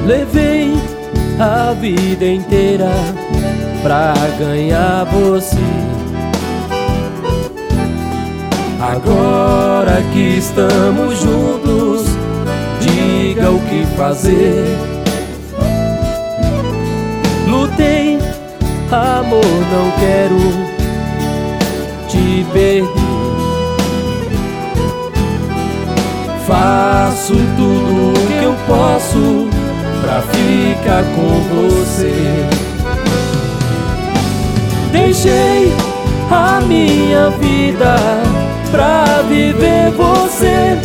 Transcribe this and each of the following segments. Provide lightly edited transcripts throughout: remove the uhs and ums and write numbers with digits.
Levei a vida inteira pra ganhar você. Agora que estamos juntos, diga o que fazer. Lutei, amor, não quero te perder. Faço tudo o que eu posso pra ficar com você. Deixei a minha vida pra viver você.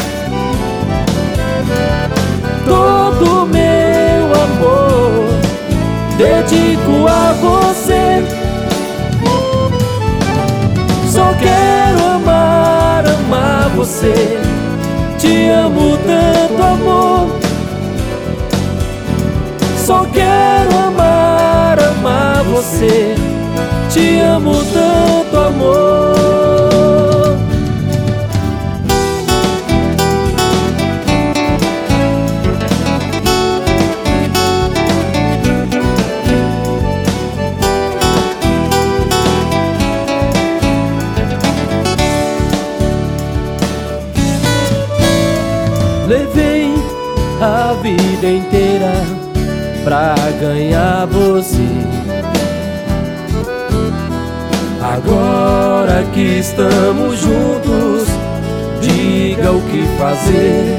Todo meu amor dedico a você. Só quero amar, amar você. Te amo tanto, amor. Só quero amar, amar você. Te amo tanto, amor. Levei a vida inteira pra ganhar você. Agora que estamos juntos, diga o que fazer.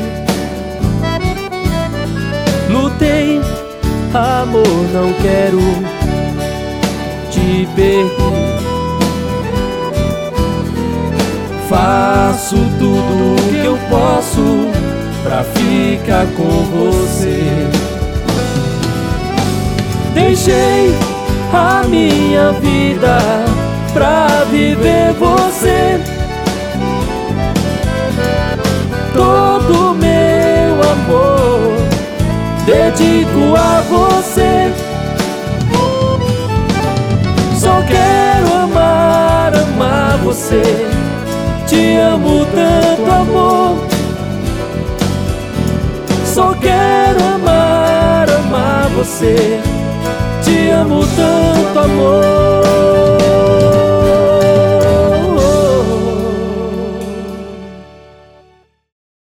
Lutei, amor, não quero te perder. Faço tudo o que eu posso pra ficar com você. Deixei a minha vida pra viver você. Todo meu amor dedico a você. Só quero amar, amar você. Te amo tanto, amor. Só quero amar, amar você. Te amo tanto, amor.